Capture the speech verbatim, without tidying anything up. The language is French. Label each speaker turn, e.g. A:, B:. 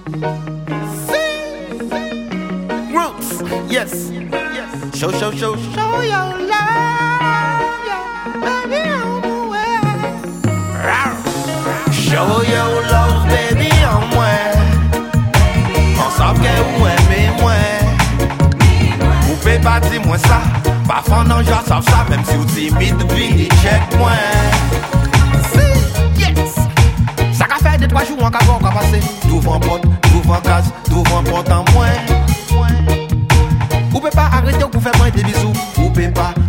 A: Roots, yes. Show, show, show, show your love, yeah. Baby, on the way. Show your love, baby, on moi. On sait que vous aimez moi. Vous pouvez pas dire moi ça. Parfois, non, j'en savent ça. Même si vous timide, puis check moi. Si, yes. Ça qu'a fait deux, trois jours, on qu'a pas passé. Devant porte, devant case, devant porte en moins. Vous pouvez pas arrêter, vous faire moins des bisous. Vous pouvez pas